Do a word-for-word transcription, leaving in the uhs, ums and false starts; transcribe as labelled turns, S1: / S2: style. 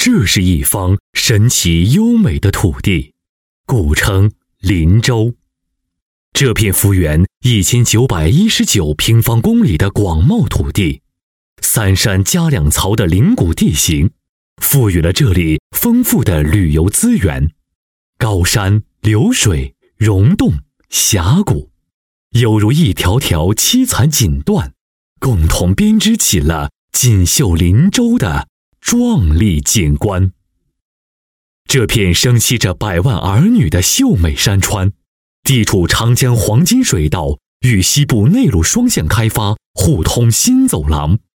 S1: 这是一方神奇优美的土地，古称林州。这片幅员一千九百一十九平方公里的广袤土地，三山夹两槽的岭谷地形，赋予了这里丰富的旅游资源。高山、流水、溶洞、峡谷，犹如一条条凄惨锦缎，共同编织起了锦绣林州的壮丽景观。这片生息着百万儿女的秀美山川，地处长江黄金水道与西部内陆双线开发互通新走廊，